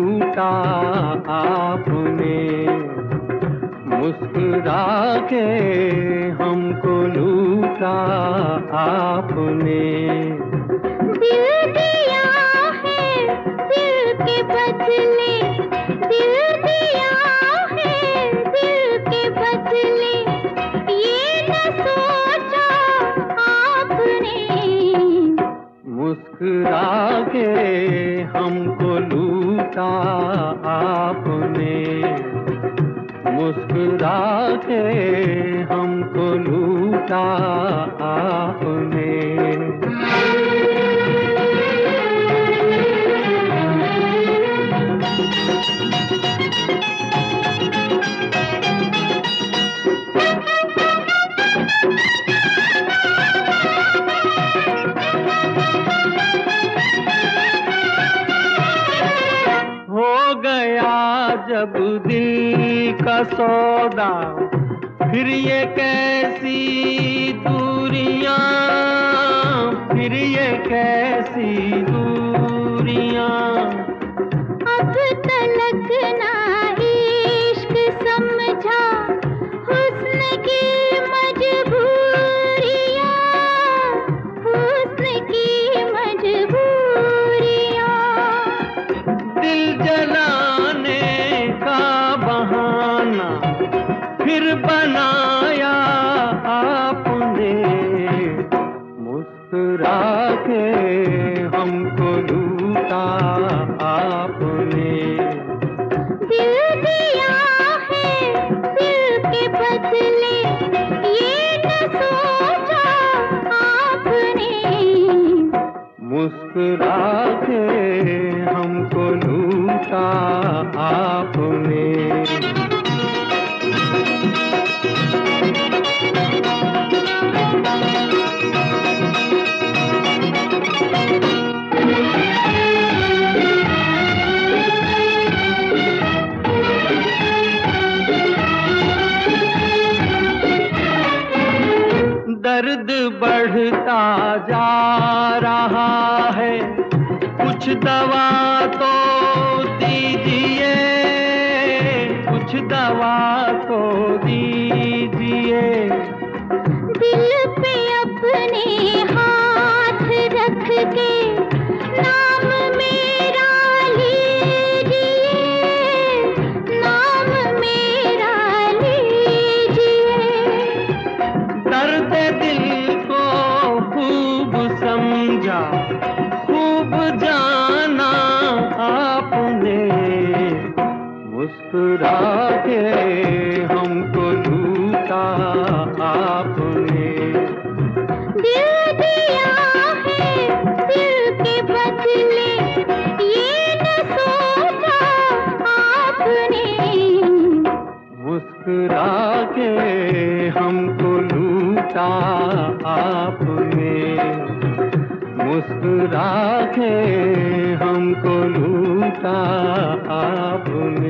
लूटा आपने, मुस्कुरा के हमको लूटा आपने। दिल दिया है दिल के बदले, दिल दिया है दिल के बदले, ये न सोचा आपने। मुस्कुरा के हमको लूटा आपने, मुस्कुरा के हमको लूटा आपने। हो गया जब दिल का सौदा, फिर ये कैसी दूरियां, फिर ये कैसी दूरियां। अब तलक ना इश्क समझा हुस्न की मजबूरियां, हुस्न की मजबूरियां। दिल जलाने का बहाना फिर बनाया आपने, मुस्कुरा के हमको लूटा आपने। दिल दिया है दिल के बदले, ये न सोचा आपने। मुस्कुरा के हमको लूटा आपने। दर्द बढ़ता जा रहा है, कुछ दवा तो दीजिए, कुछ दवा तो दीजिए। दिल पे अपने हाथ रख के नाम मेरा लीजिए, नाम मेरा लीजिए। दर्द दिल को खूब समझा, खूब जाना आपने, मुस्कुरा के हमको लूटा आपने। दिल दिया है दिल के बदले, ये न सोचा आपने। मुस्कुरा के हमको लूटा आपने, मुस्कुरा के हमको लूटा आपने।